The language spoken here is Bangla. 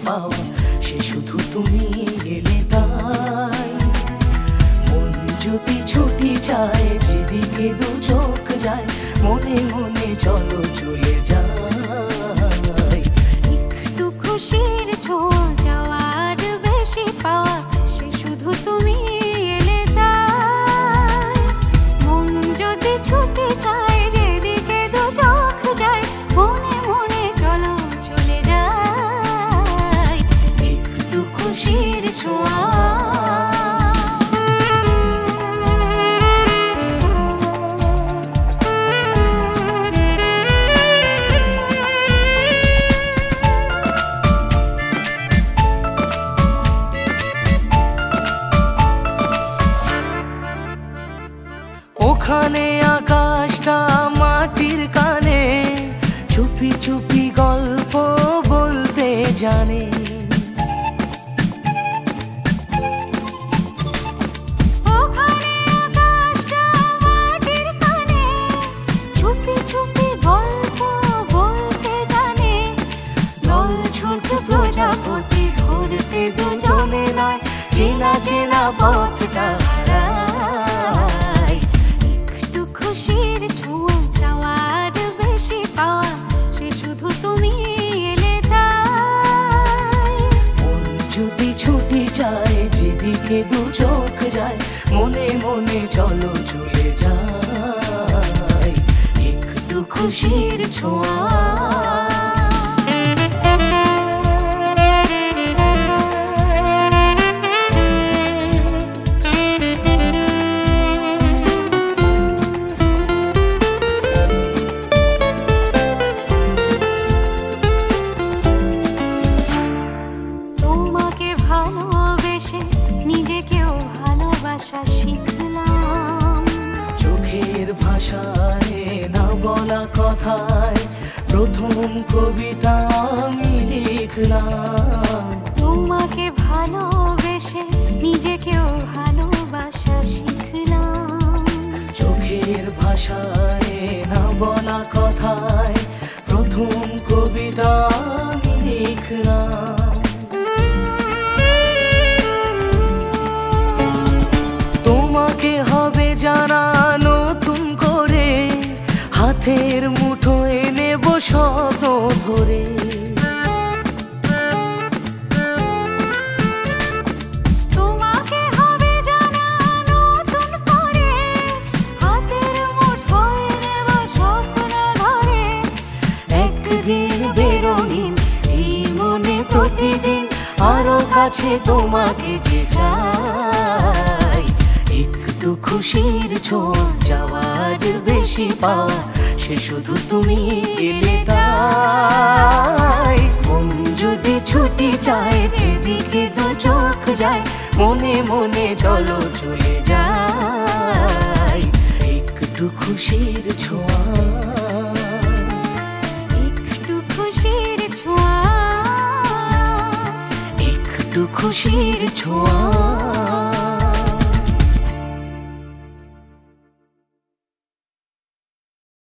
পাওয়া সে শুধু তুমি এলে তাই। মন যদি ছুটি চায় যেদিকে দু চোখ যায়, মনে মনে চলো চলে যাই। একটু খুশির ছোঁয়া যাওয়ার বেশি পাওয়া সে শুধু তুমি এলে তাই। মন যদি ছুটি চায় যেদিকে দু চোখ যায়, মনে মনে চলো চলে যাই। একটু খুশির ছোঁয়া। ওখানে আকাশটা মাটির কানে চুপি চুপি গল্প বলতে জানে। ওখানে আকাশটা মাটির কানে চুপি চুপি গল্প বলতে জানে। দল ছোট প্রজাপতি ধরতে দুজনে নয়, চেনা চেনা পথটা হারায়। একটু খুশির ছোঁয়া যাওয়ার বেশি পাওয়া সে শুধু তুমি এলে তাই। মন যদি ছুটি চায় যেদিকে দু চোখ যায়, মনে মনে চলো চলে যাই। একটু খুশির ছোঁয়া। তোমাকে ভালোবেসে নিজেকেও ভালোবাসা শিখলাম। চোখের ভাষায় না বলা কথায় প্রথম কবিতা আমি লিখলাম। তোমাকে ভালোবেসে নিজেকেও ভালোবাসা শিখলাম। চোখের ভাষায় না বলা কথায় প্রথম কবিতা আমি লিখলাম। তোমাকে হবে জানা নতুন করে, হাতের মুঠোয় নেব স্বপ্ন ধরে। তোমাকে হবে জানা নতুন করে, হাতের মুঠোয় নেব স্বপ্ন ধরে। একদিন বেরোহিন এই মনে প্রতিদিন আরো কাছে তোমাকে যে চাই। একটু খুশির ছোঁয়া যাওয়ার বেশি পাওয়া সে শুধু তুমি এলে তাই। মন যদি ছুটি চায় যেদিকে দু চোখ যায়, মনে মনে চলো চলে যাই। একটু খুশির ছোঁয়া। একটু খুশির ছোঁয়া। একটু খুশির ছোঁয়া।